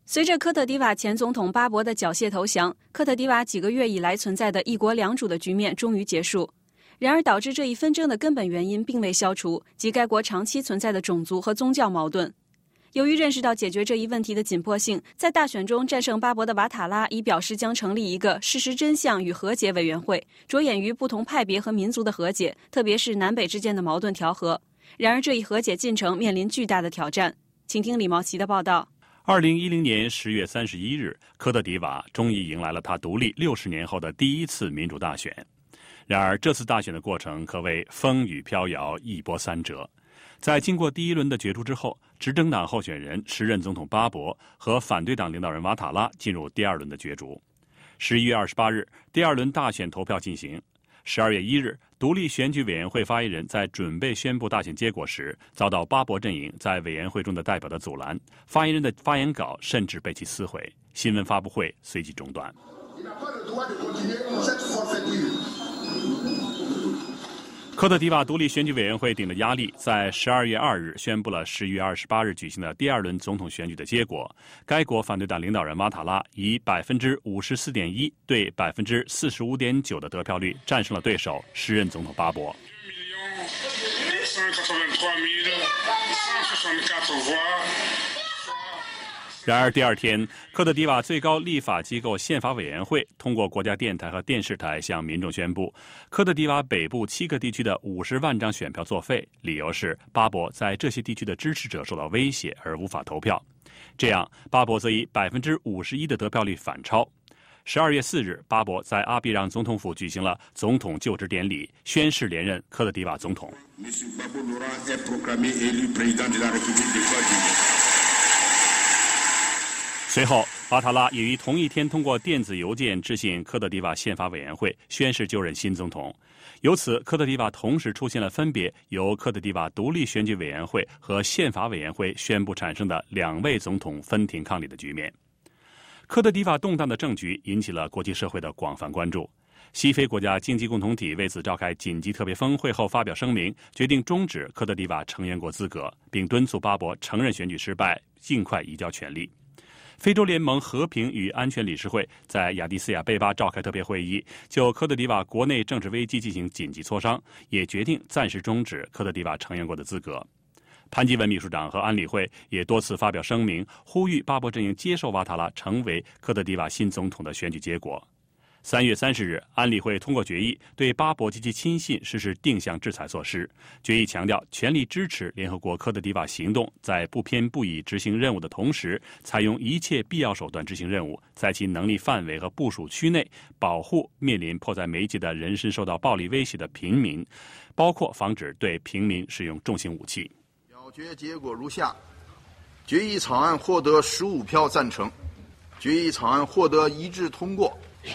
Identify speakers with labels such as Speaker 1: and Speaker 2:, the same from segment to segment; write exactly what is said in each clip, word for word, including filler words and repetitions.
Speaker 1: 随着科特迪瓦前总统巴博的缴械投降，科特迪瓦几个月以来存在的一国两主的局面终于结束。然而，导致这一纷争的根本原因并未消除，即该国长期存在的种族和宗教矛盾。由于认识到解决这一问题的紧迫性，在大选中战胜巴博的瓦塔拉已表示将成立一个事实真相与和解委员会，着眼于不同派别和民族的和解，特别是南北之间的矛盾调和。然而，这一和解进程面临巨大的挑战。请听李毛奇的报道。
Speaker 2: 二零一零年十月三十一日，科特迪瓦终于迎来了他独立六十年后的第一次民主大选。然而，这次大选的过程可谓风雨飘摇，一波三折。在经过第一轮的角逐之后，执政党候选人时任总统巴博和反对党领导人瓦塔拉进入第二轮的角逐。十一月二十八日，第二轮大选投票进行。十二月一日，独立选举委员会发言人在准备宣布大选结果时，遭到巴博阵营在委员会中的代表的阻拦，发言人的发言稿甚至被其撕毁，新闻发布会随即中断。科特迪瓦独立选举委员会顶着压力，在十二月二日宣布了十一月二十八日举行的第二轮总统选举的结果。该国反对党领导人瓦塔拉以百分之五十四点一对百分之四十五点九的得票率战胜了对手时任总统巴博。然而第二天，科特迪瓦最高立法机构宪法委员会通过国家电台和电视台向民众宣布，科特迪瓦北部七个地区的五十万张选票作废，理由是巴博在这些地区的支持者受到威胁而无法投票。这样，巴博则以百分之五十一的得票率反超。十二月四日，巴博在阿比让总统府举行了总统就职典礼，宣誓连任科特迪瓦总统。随后，瓦塔拉也于同一天通过电子邮件致信科特迪瓦宪法委员会，宣誓就任新总统。由此，科特迪瓦同时出现了分别由科特迪瓦独立选举委员会和宪法委员会宣布产生的两位总统分庭抗礼的局面。科特迪瓦动荡的政局引起了国际社会的广泛关注。西非国家经济共同体为此召开紧急特别峰会后发表声明，决定终止科特迪瓦成员国资格，并敦促巴博承认选举失败，尽快移交权力。非洲联盟和平与安全理事会在亚的斯亚贝巴召开特别会议，就科特迪瓦国内政治危机进行紧急磋商，也决定暂时终止科特迪瓦成员国的资格。潘基文秘书长和安理会也多次发表声明，呼吁巴博阵营接受瓦塔拉成为科特迪瓦新总统的选举结果。三月三十日，安理会通过决议，对巴博及其亲信实施定向制裁措施。决议强调，全力支持联合国科特迪瓦行动在不偏不倚执行任务的同时，采用一切必要手段执行任务，在其能力范围和部署区内保护面临迫在眉睫的人身受到暴力威胁的平民，包括防止对平民使用重型武器。
Speaker 3: 表决结果如下：决议草案获得十五票赞成，决议草案获得一致通过。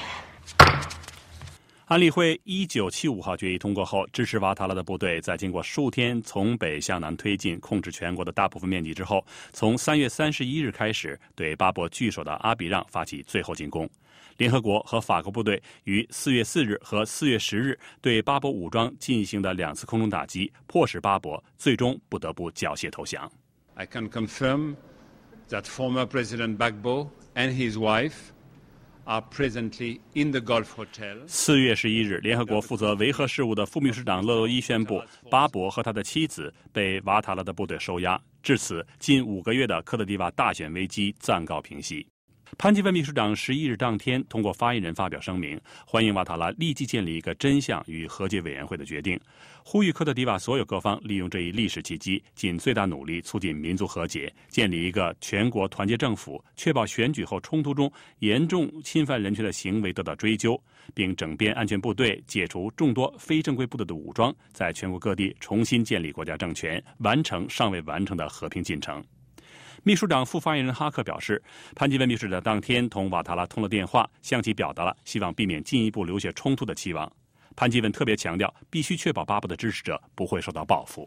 Speaker 2: 安理会一九七五号决议通过后，支持瓦塔拉的部队在经过数天从北向南推进，控制全国的大部分面积之后，从三月三十一日开始对巴博据守的阿比让发起最后进攻。联合国和法国部队于四月四日和四月十日对巴博武装进行的两次空中打击，迫使巴博最终不得不缴械投降。
Speaker 4: I can confirm that former President Gbagbo and his wife are presently in the Gulf Hotel.
Speaker 2: 四月十一日，联合国负责维和事务的副秘书长勒洛伊宣布，巴博和他的妻子被瓦塔拉的部队收押。至此，近五个月的科特迪瓦大选危机暂告平息。潘基文秘书长十一日当天通过发言人发表声明，欢迎瓦塔拉立即建立一个真相与和解委员会的决定，呼吁科特迪瓦所有各方利用这一历史契机，尽最大努力促进民族和解，建立一个全国团结政府，确保选举后冲突中严重侵犯人权的行为得到追究，并整编安全部队，解除众多非正规部队的武装，在全国各地重新建立国家政权，完成尚未完成的和平进程。秘书长副发言人哈克表示，潘基文秘书长当天同瓦塔拉通了电话，向其表达了希望避免进一步流血冲突的期望。潘基文特别强调，必须确保巴博的支持者不会受到报复。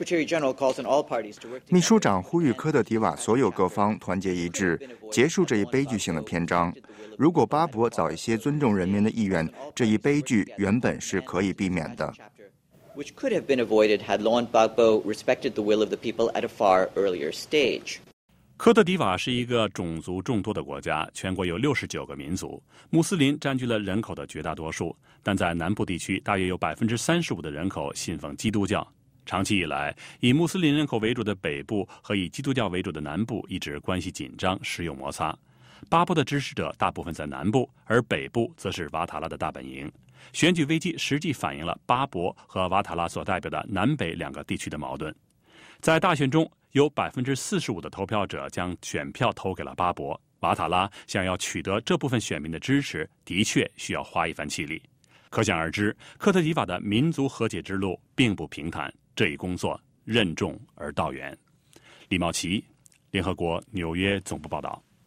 Speaker 5: 秘书长呼吁科特迪瓦所有各方团结一致，结束这一悲剧性的篇章。如果巴博早一些尊重人民的意愿，这一悲剧原本是可以避免的。
Speaker 6: Which could have been avoided had Laurent Gbagbo respected the will of the people at a far earlier stage.
Speaker 2: 科特迪瓦是一个种族众多的国家，全国有六十九个民族，穆斯林占据了人口的绝大多数，但在南部地区大约有百分之三十五的人口信奉基督教。长期以来，以穆斯林人口为主的北部和以基督教为主的南部一直关系紧张，时有摩擦。巴博的支持者大部分在南部，而北部则是瓦塔拉的大本营。选举危机实际反映了巴博和瓦塔拉所代表的南北两个地区的矛盾。在大选中，有百分之四十五的投票者将选票投给了巴博。瓦塔拉想要取得这部分选民的支持，的确需要花一番气力。可想而知，科特迪瓦的民族和解之路并不平坦，这一工作任重而道远。李茂奇，联合国纽约总部报道。